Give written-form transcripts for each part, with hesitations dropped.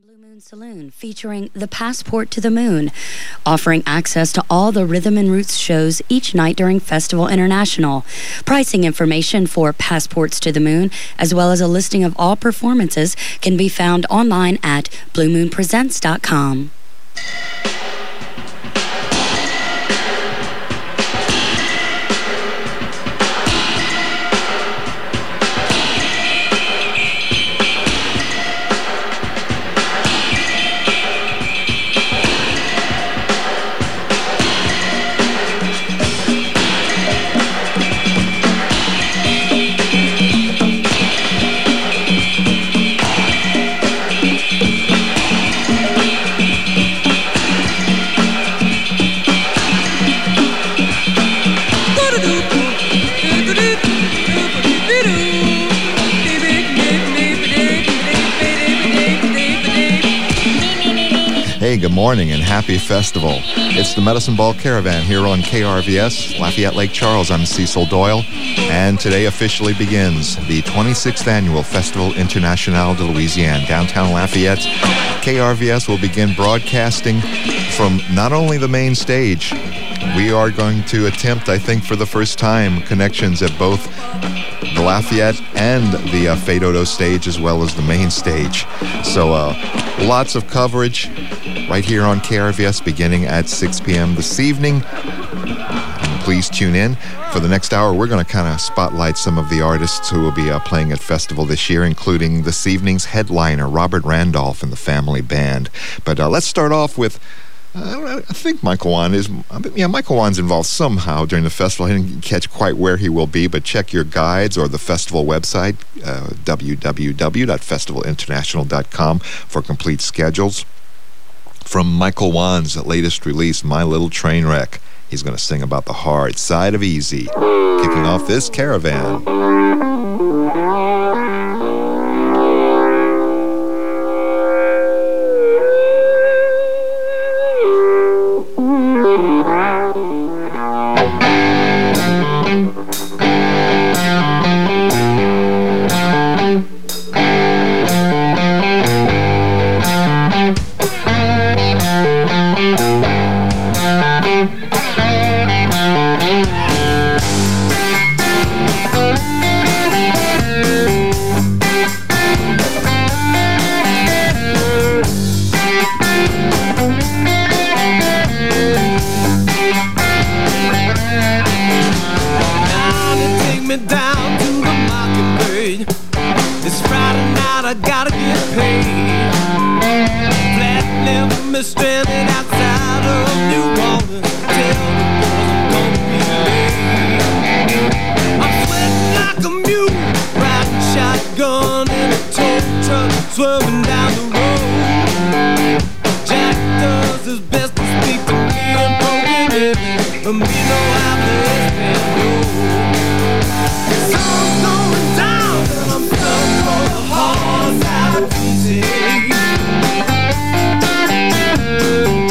Blue Moon Saloon, featuring The Passport to the Moon, offering access to all the Rhythm and Roots shows each night during Festival International. Pricing information for Passports to the Moon, as well as a listing of all performances, can be found online at bluemoonpresents.com. Hey, good morning and happy festival. It's the Medicine Ball Caravan here on KRVS, Lafayette Lake Charles. I'm Cecil Doyle, and today officially begins the 26th Annual Festival International de Louisiane, downtown Lafayette. KRVS will begin broadcasting from not only the main stage, we are going to attempt, I think for the first time, connections at both the Lafayette and the Faydodo stage as well as the main stage. So lots of coverage right here on KRVS beginning at 6 p.m. this evening. And please tune in. For the next hour, we're going to kind of spotlight some of the artists who will be playing at Festival this year, including this evening's headliner, Robert Randolph and the Family Band. But let's start off with I think Michael Wan is. Michael Wan's involved somehow during the festival. I didn't catch quite where he will be, but check your guides or the festival website, www.festivalinternational.com, for complete schedules. From Michael Wan's latest release, My Little Train Wreck, he's going to sing about the hard side of easy, kicking off this caravan. Swerving down the road, Jack does his best to speak to me and broken it, but me know how this can go. Sun's going down and I'm done for the hard side of easy.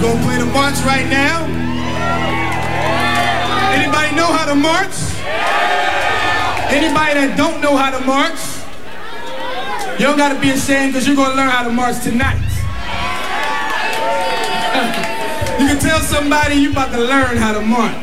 Gonna play the march right now. Anybody know how to march? Anybody that don't know how to march, you don't gotta be ashamed because you're gonna learn how to march tonight. You can tell somebody you about to learn how to march.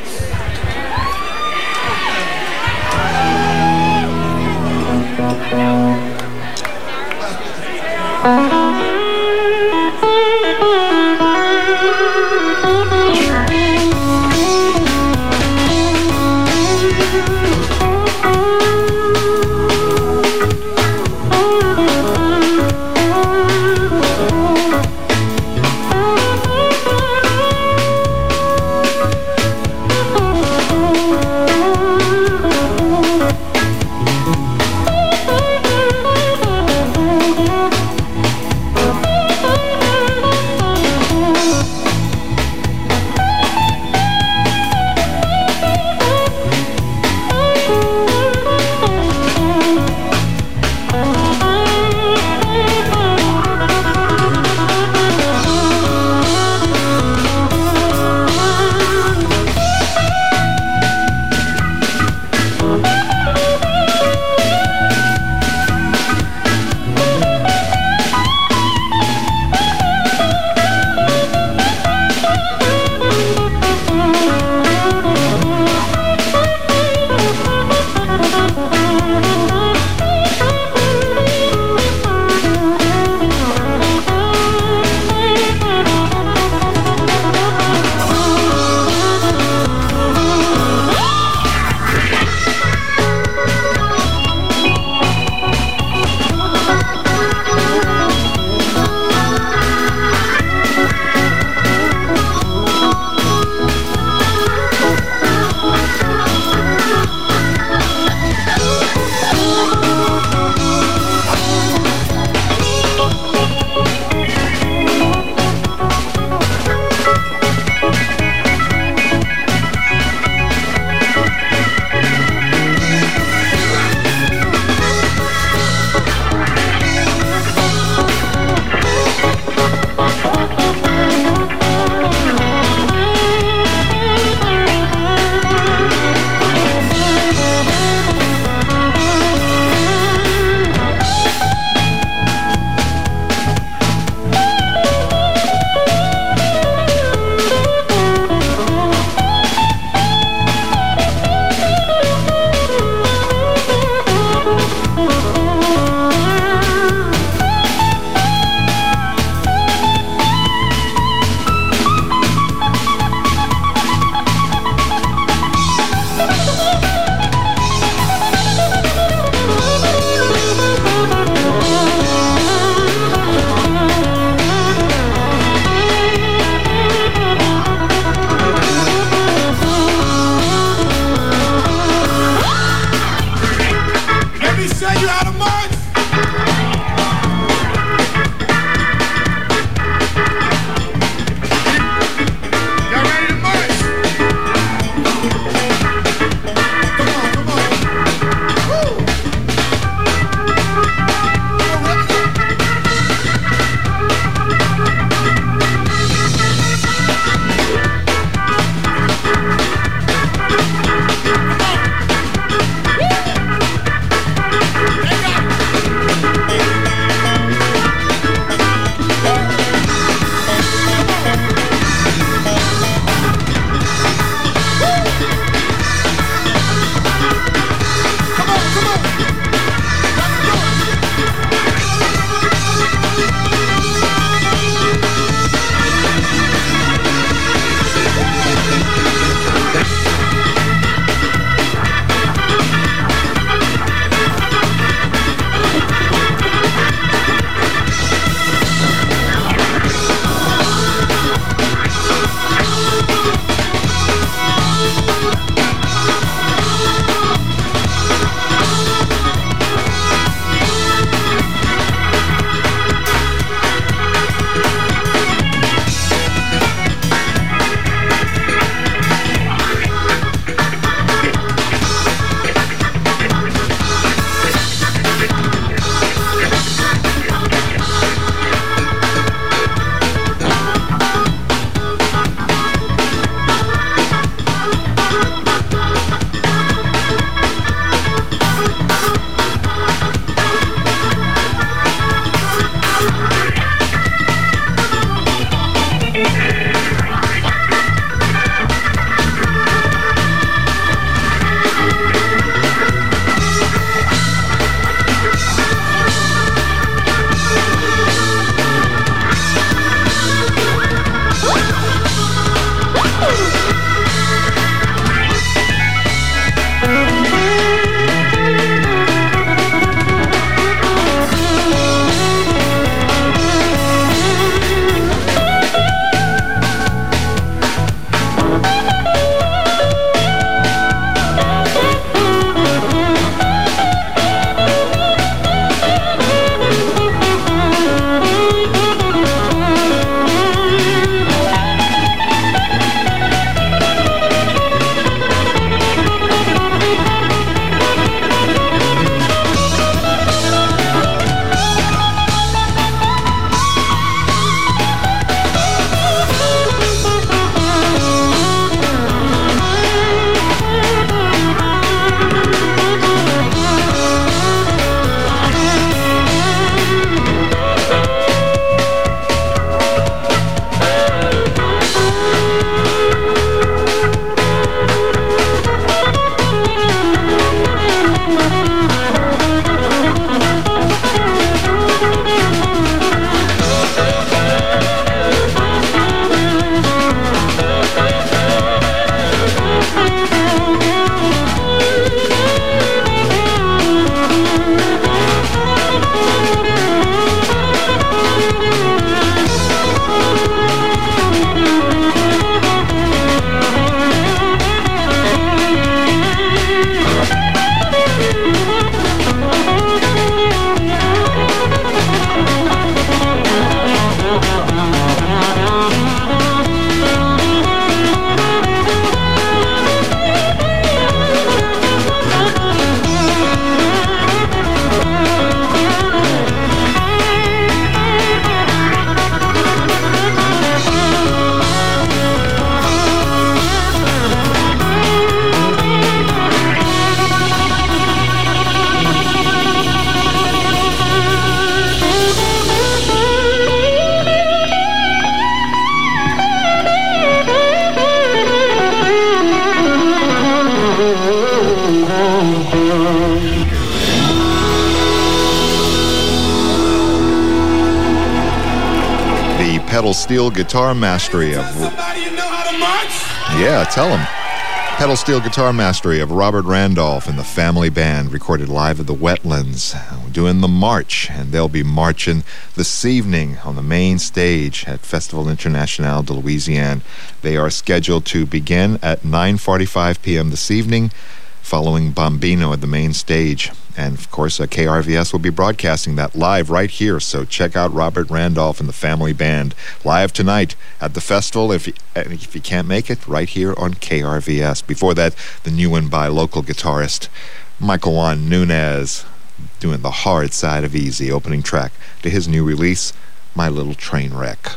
pedal steel guitar mastery of... Yeah, tell him. Pedal steel guitar mastery of Robert Randolph and the Family Band, recorded live at the Wetlands. We're doing the march, and they'll be marching this evening on the main stage at Festival International de Louisiane. They are scheduled to begin at 9:45 p.m. this evening, following Bombino at the main stage. And, of course, KRVS will be broadcasting that live right here, so check out Robert Randolph and the Family Band live tonight at the festival. If you can't make it, right here on KRVS. Before that, the new one by local guitarist Michael Juan Nunez, doing the hard side of Easy, opening track to his new release, My Little Train Wreck.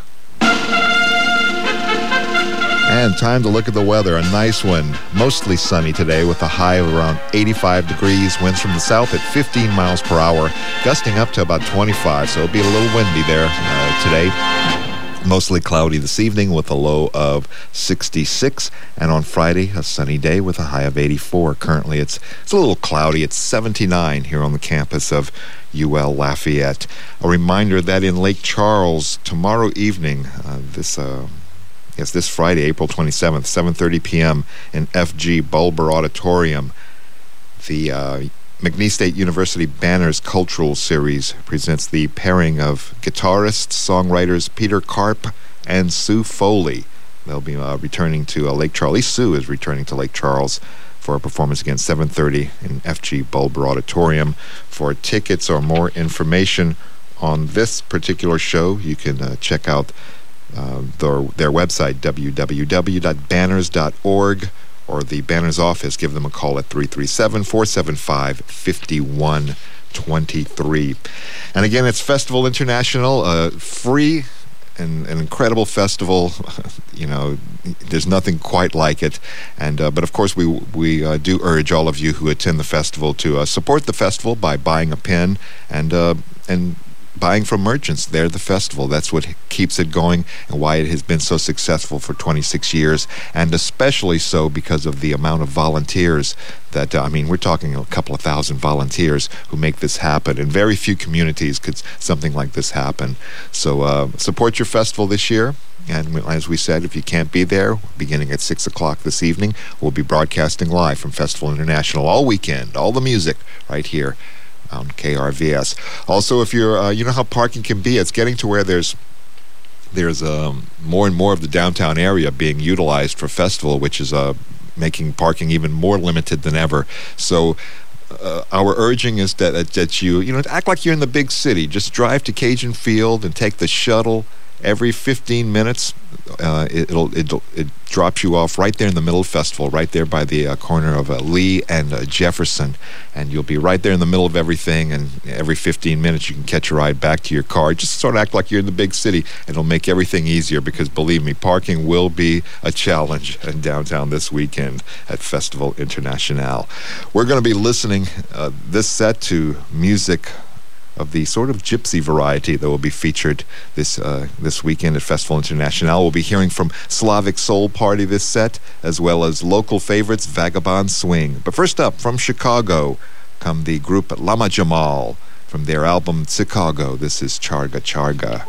And time to look at the weather. A nice one. Mostly sunny today with a high of around 85 degrees. Winds from the south at 15 miles per hour, gusting up to about 25. So it'll be a little windy there today. Mostly cloudy this evening with a low of 66. And on Friday, a sunny day with a high of 84. Currently, it's a little cloudy. It's 79 here on the campus of UL Lafayette. A reminder that in Lake Charles, tomorrow evening, this Friday, April 27th, 7:30 p.m. in FG Bulber Auditorium, the McNeese State University Banners Cultural Series presents the pairing of guitarists, songwriters Peter Karp and Sue Foley. They'll be returning to Lake Charles. At least Sue is returning to Lake Charles for a performance again, 7:30 in FG Bulber Auditorium. For tickets or more information on this particular show, you can check out their website, www.banners.org, or the Banners office. Give them a call at 337-475-5123. And again, it's Festival International, free and an incredible festival. You know, there's nothing quite like it. And but of course, we do urge all of you who attend the festival to support the festival by buying a pin and buying from merchants there at the festival. That's what keeps it going and why it has been so successful for 26 years, and especially so because of the amount of volunteers that, we're talking a couple of thousand volunteers who make this happen. In very few communities could something like this happen. So support your festival this year. And as we said, if you can't be there, beginning at 6 o'clock this evening, we'll be broadcasting live from Festival International all weekend, all the music right here on KRVS. Also, if you're, you know how parking can be. It's getting to where there's more and more of the downtown area being utilized for festival, which is making parking even more limited than ever. So our urging is that you act like you're in the big city. Just drive to Cajun Field and take the shuttle. Every 15 minutes, it drops you off right there in the middle of the festival, right there by the corner of Lee and Jefferson, and you'll be right there in the middle of everything. And every 15 minutes, you can catch a ride back to your car. Just sort of act like you're in the big city, and it'll make everything easier. Because believe me, parking will be a challenge in downtown this weekend at Festival International. We're going to be listening this set to music of the sort of gypsy variety that will be featured this weekend at Festival International. We'll be hearing from Slavic Soul Party this set, as well as local favorites Vagabond Swing. But first up, from Chicago, come the group Lama Jamal. From their album Chicago, this is Charga Charga.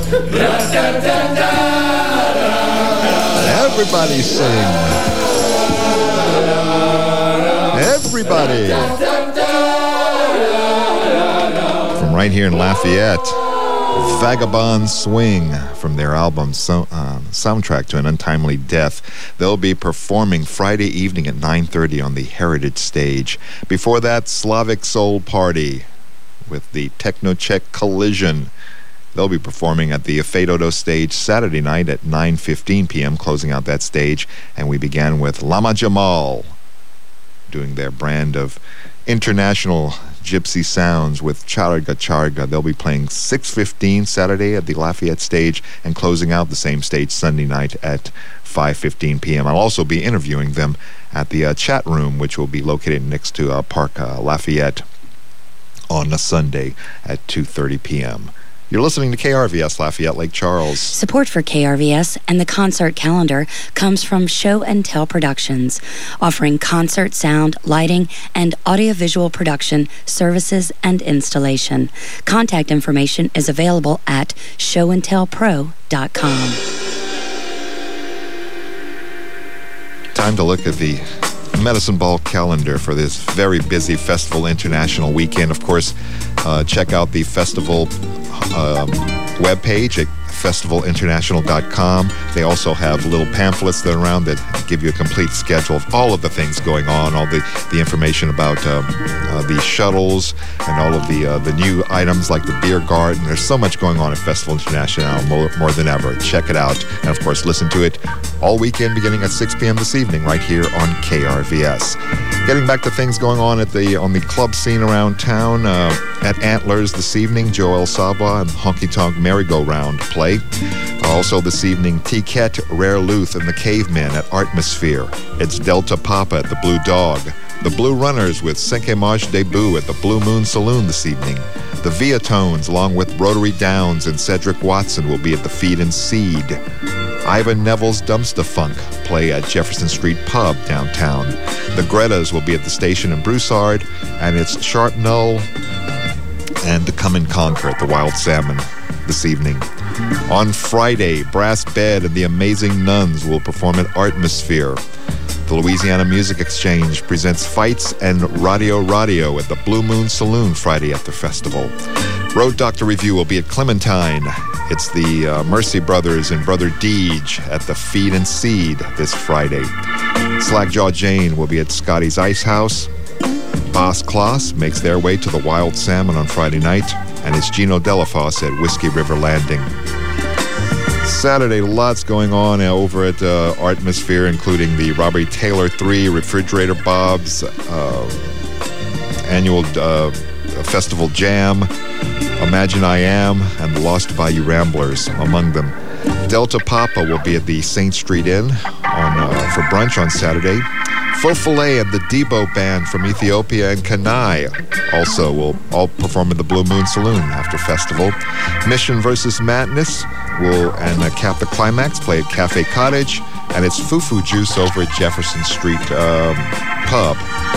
Everybody sing. Everybody. From right here in Lafayette, Vagabond Swing from their album Soundtrack to an Untimely Death. They'll be performing Friday evening at 9:30 on the Heritage Stage. Before that, Slavic Soul Party with the Techno-Czech Collision. They'll be performing at the Fedodo Stage Saturday night at 9:15 p.m., closing out that stage. And we began with Lama Jamal doing their brand of international gypsy sounds with Charga Charga. They'll be playing 6:15 Saturday at the Lafayette Stage and closing out the same stage Sunday night at 5:15 p.m. I'll also be interviewing them at the chat room, which will be located next to Park Lafayette on a Sunday at 2:30 p.m. You're listening to KRVS Lafayette Lake Charles. Support for KRVS and the concert calendar comes from Show and Tell Productions, offering concert sound, lighting, and audiovisual production services and installation. Contact information is available at showandtellpro.com. Time to look at the Medicine Ball calendar for this very busy Festival International weekend. Of course, check out the festival webpage at festivalinternational.com. They also have little pamphlets that are around that give you a complete schedule of all of the things going on, all the information about the shuttles and all of the new items like the beer garden. There's so much going on at Festival International, more than ever. Check it out. And of course, listen to it all weekend beginning at 6 p.m. this evening right here on KRVS. Getting back to things going on on the club scene around town, at Antlers this evening, Joel Saba and Honky Tonk Merry-Go-Round play. Also this evening, Tiket, Rare Luth, and the Cavemen at Artmosphere. It's Delta Papa at the Blue Dog. The Blue Runners with Cinque Marche Debut at the Blue Moon Saloon this evening. The Viatones, along with Rotary Downs and Cedric Watson, will be at the Feed and Seed. Ivan Neville's Dumpster Funk play at Jefferson Street Pub downtown. The Gretas will be at the station in Broussard, and it's Sharp Null and the Come and Conquer at the Wild Salmon this evening. On Friday, Brass Bed and the Amazing Nuns will perform at Artmosphere. The Louisiana Music Exchange presents Fights and Radio at the Blue Moon Saloon Friday at the festival. Road Doctor Review will be at Clementine. It's the Mercy Brothers and Brother Deej at the Feed and Seed this Friday. Slackjaw Jane will be at Scotty's Ice House. Boss Kloss makes their way to the Wild Salmon on Friday night, and it's Gino Delafosse at Whiskey River Landing. Saturday, lots going on over at Artmosphere, including the Robbie Taylor 3, Refrigerator Bob's annual festival jam, Imagine I Am, and the Lost Bayou Ramblers among them. Delta Papa will be at the St. Street Inn for brunch on Saturday. Fofale and the Debo Band from Ethiopia and Kanai also will all perform at the Blue Moon Saloon after festival. Mission vs. Madness will cap the climax, play at Cafe Cottage, and it's Fufu Juice over at Jefferson Street Pub.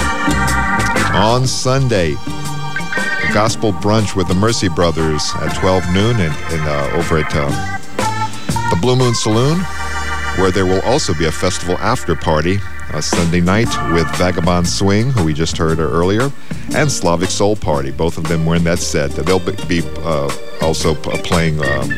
On Sunday, Gospel Brunch with the Mercy Brothers at 12 noon and over at the Blue Moon Saloon, where there will also be a festival after party Sunday night with Vagabond Swing, who we just heard earlier, and Slavic Soul Party. Both of them were in that set. They'll be also playing.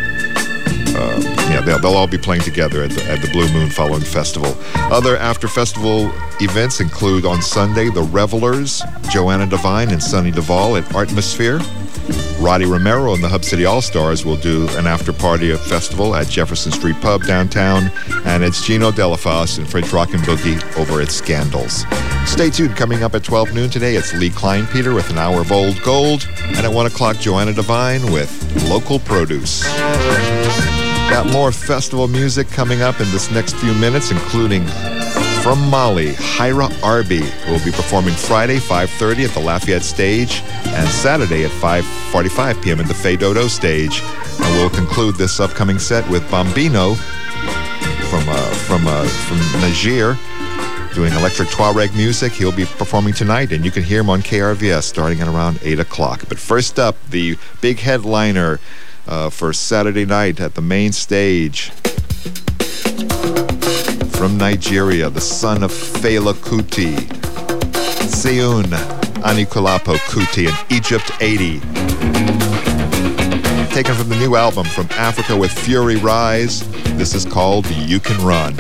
They'll all be playing together at the Blue Moon following festival. Other after-festival events include on Sunday, the Revelers, Joanna Devine and Sonny Duvall at Artmosphere. Roddy Romero and the Hub City All-Stars will do an after-party of festival at Jefferson Street Pub downtown, and it's Gino Delafosse and French Rock and Boogie over at Scandals. Stay tuned. Coming up at 12 noon today, it's Lee Kleinpeter with an hour of Old Gold, and at 1 o'clock, Joanna Devine with Local Produce. Got more festival music coming up in this next few minutes, including from Mali, Hyra Arbi, who will be performing Friday, 5:30 at the Lafayette Stage, and Saturday at 5:45 p.m. at the Fedodo Stage. And we'll conclude this upcoming set with Bambino from Niger, doing electric Tuareg music. He'll be performing tonight, and you can hear him on KRVS starting at around 8 o'clock. But first up, the big headliner for Saturday night at the main stage. From Nigeria, the son of Fela Kuti, Seun Anikulapo Kuti in Egypt 80. Taken from the new album From Africa with Fury Rise, this is called You Can Run.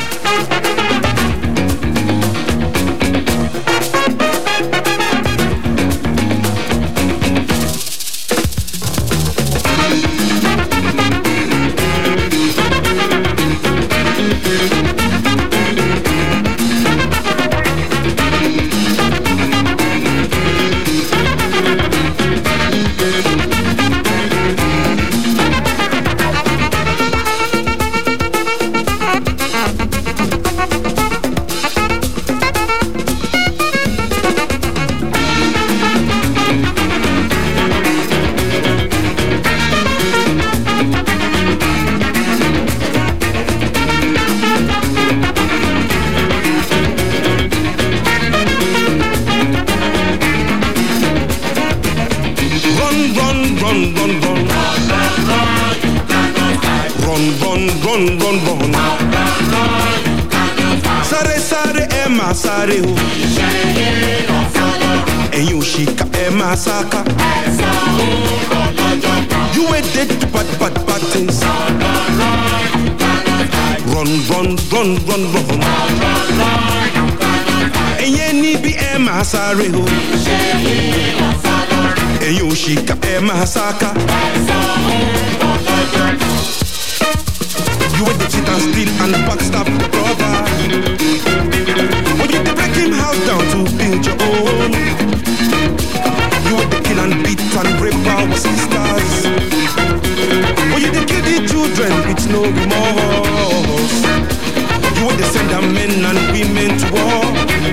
You with the cheat and steal and backstab the brother. When you break him house down to build your own. You with the kill and beat and rape our sisters. When you kill the children with no remorse. You with the send our men and women to war.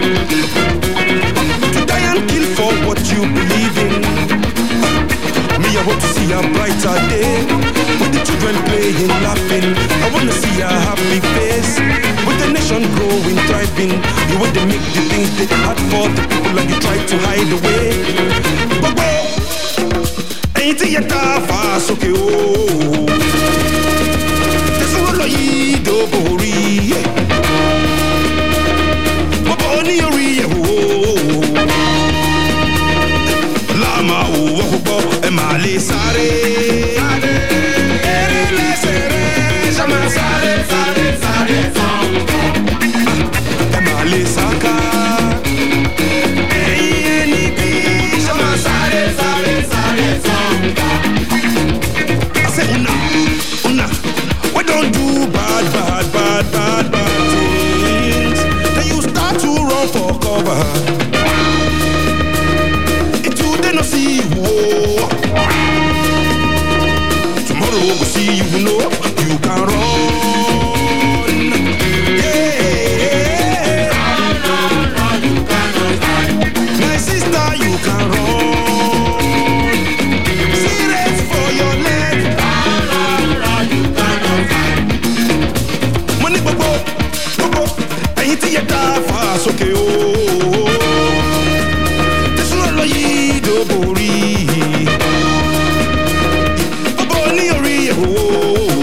To die and kill for what you believe in. Me, I want to see a brighter day. With the children playing, laughing. I want to see a happy face. With the nation growing, thriving. You want to make the things that hard for the people and you try to hide away. But ain't it fast, okay, oh. There's a roll of ye, do bori. But only a real, oh. Lama, oh, Emale Sare. Emale Saka. I say una, we don't do bad things. Then you start to run for cover. It too they no see you. Tomorrow we'll see you know you can run. Yeah. Run, you cannot hide. My sister, you can run. Serious for your leg. Run, you cannot hide. Money bobo, ain't it yet fast, okay, oh. This one lo yi do bori. Oh.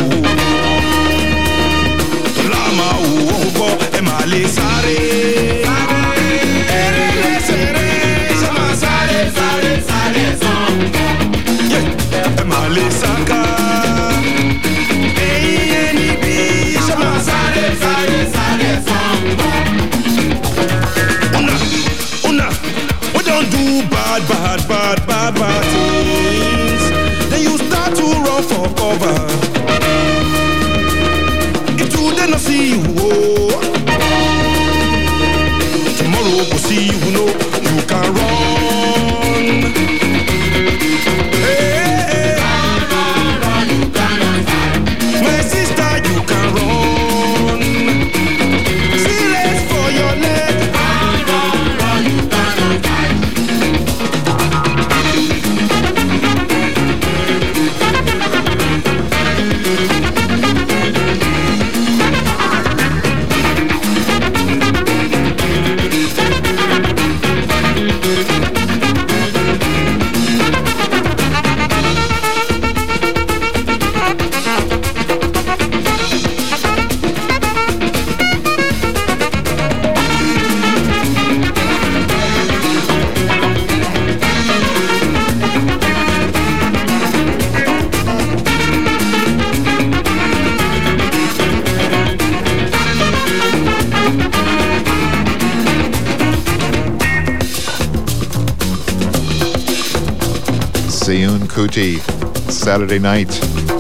Kuti, Saturday night,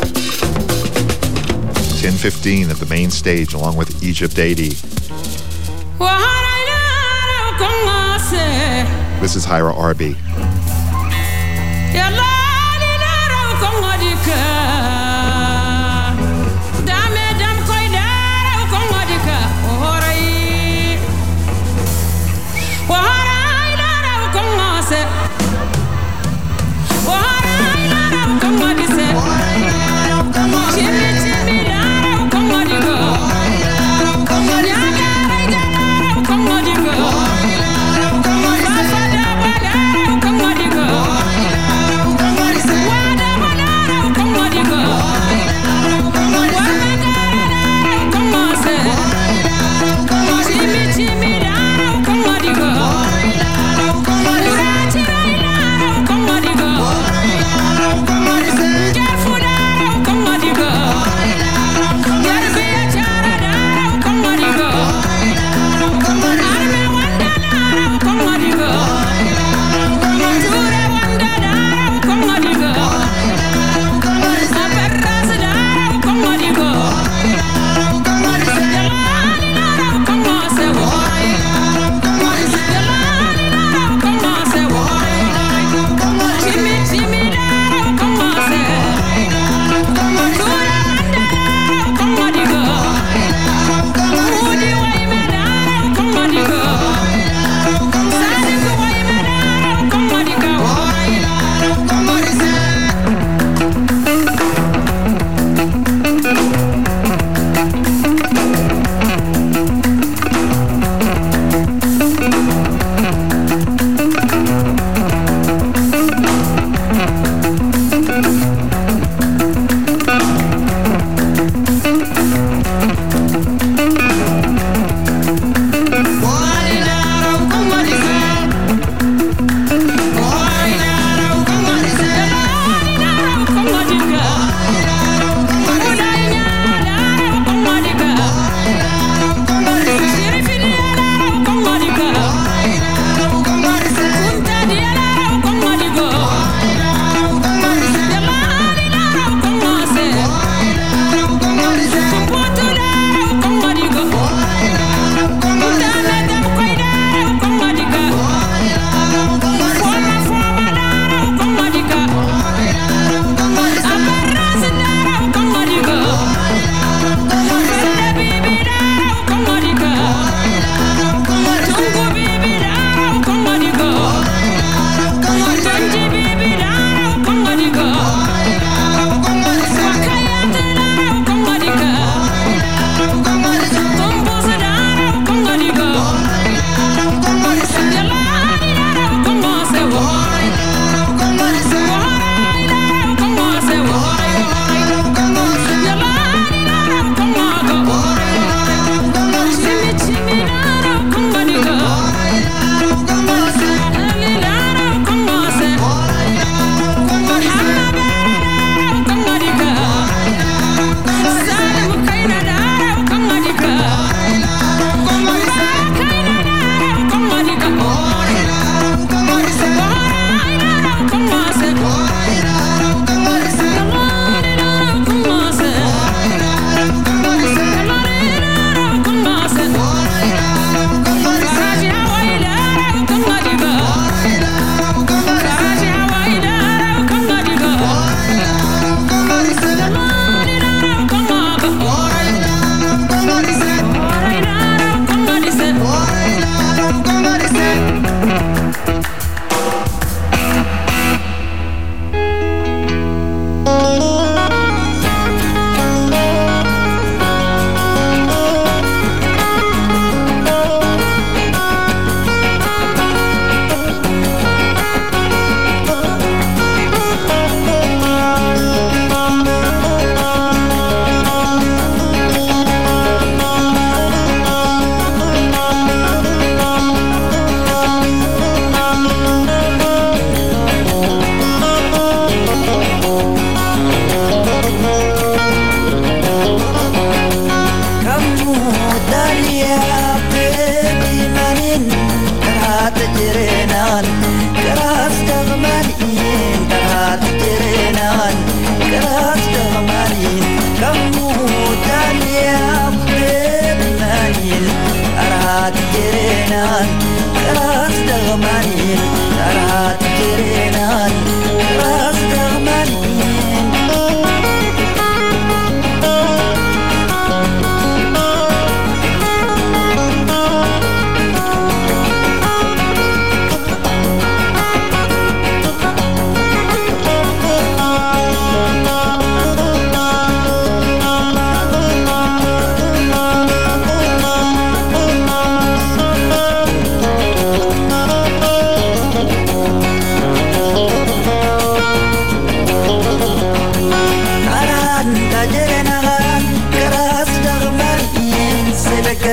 10:15 at the main stage, along with Egypt 80. This is Hyra Arby. Come on,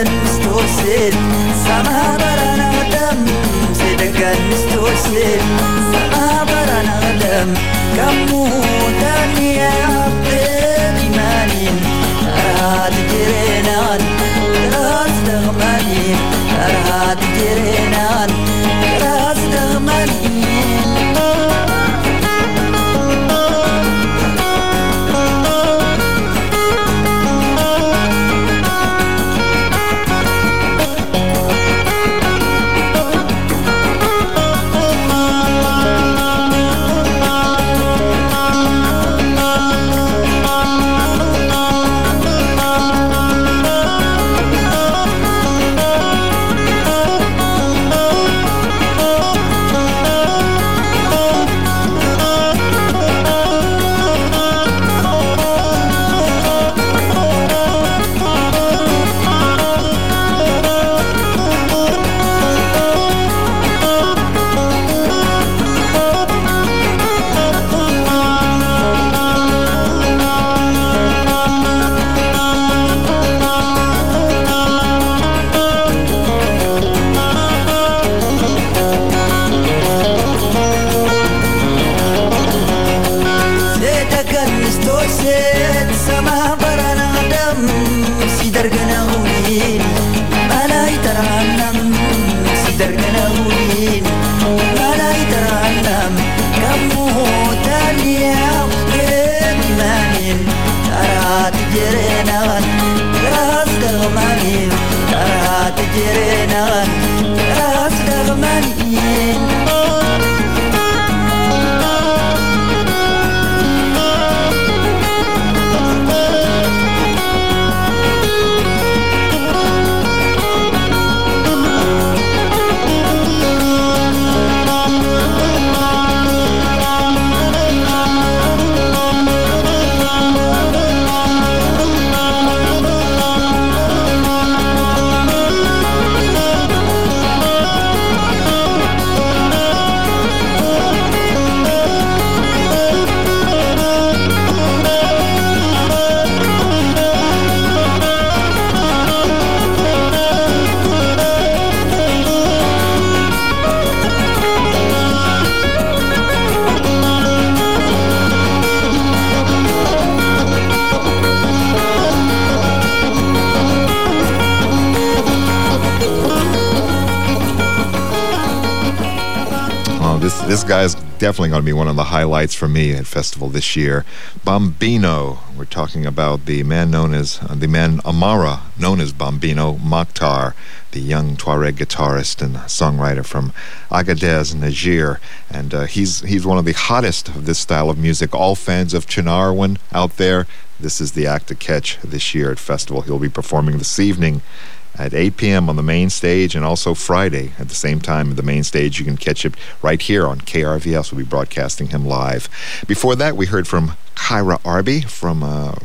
Sedakan stosin sama baranadam Sedakan stosin sama baranadam Kamu tanya berimanin Arhat jirenan Keras dagmanin Arhat jirenan Keras dagmanin This guy's definitely going to be one of the highlights for me at festival this year. Bombino. We're talking about the man Amara, known as Bombino Mokhtar, the young Tuareg guitarist and songwriter from Agadez, Niger. And he's one of the hottest of this style of music. All fans of Chinarwan out there, this is the act to catch this year at festival. He'll be performing this evening at 8 p.m. on the main stage, and also Friday at the same time at the main stage. You can catch it right here on KRVS. We'll be broadcasting him live. Before that, we heard from Kyra Arby from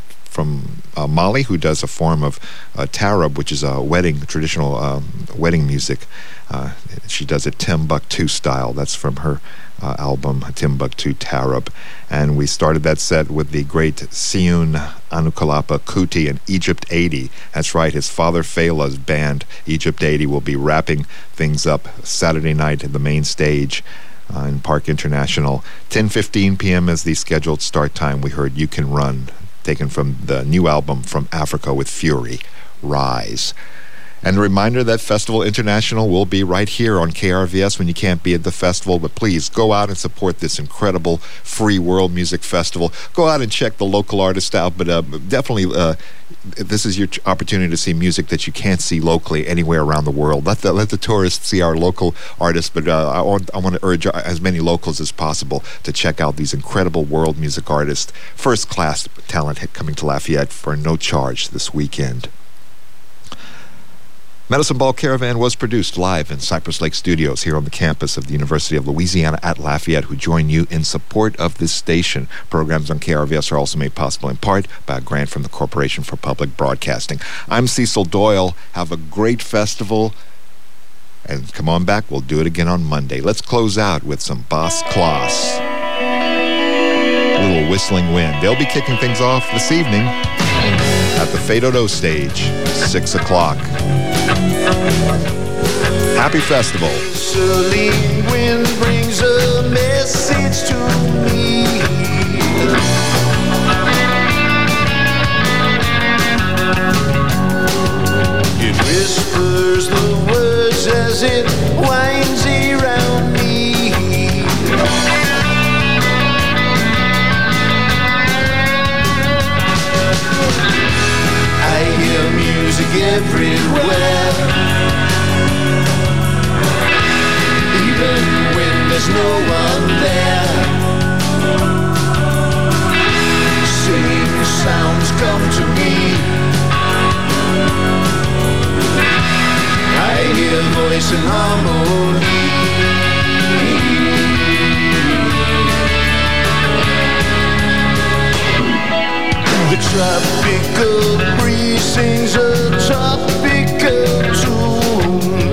Mali, who does a form of tarab, which is a traditional wedding music. She does it Timbuktu style. That's from her album Timbuktu Tarab. And we started that set with the great Sioun Anukalapa Kuti and Egypt 80. That's right, his father Fela's band Egypt 80 will be wrapping things up Saturday night at the main stage in Park International. 10:15 p.m. is the scheduled start time. We heard You Can Run, taken from the new album From Africa with Fury, Rise. And a reminder that Festival International will be right here on KRVS when you can't be at the festival. But please go out and support this incredible free world music festival. Go out and check the local artists out. But definitely, this is your opportunity to see music that you can't see locally anywhere around the world. Let the tourists see our local artists. But I want to urge as many locals as possible to check out these incredible world music artists. First-class talent coming to Lafayette for no charge this weekend. Medicine Ball Caravan was produced live in Cypress Lake Studios here on the campus of the University of Louisiana at Lafayette, who join you in support of this station. Programs on KRVS are also made possible in part by a grant from the Corporation for Public Broadcasting. I'm Cecil Doyle. Have a great festival. And come on back. We'll do it again on Monday. Let's close out with some Boss Klaus. A little Whistling Wind. They'll be kicking things off this evening at the Fado stage, 6 o'clock. Happy festival. Celine wind brings a message to me. It whispers the words as it winds around me. I hear music everywhere. Even when there's no one there, singing sounds come to me. I hear voice and harmony. The tropical breeze sings a tropical tune.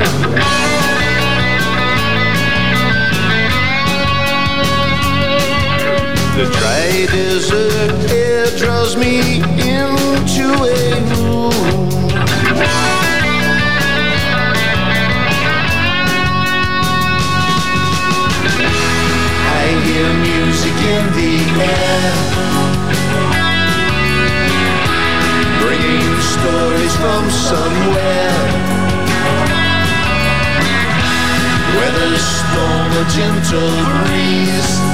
The dry desert air draws me into a room. I hear music in the air, bringing stories from somewhere. Whether storm or gentle breeze,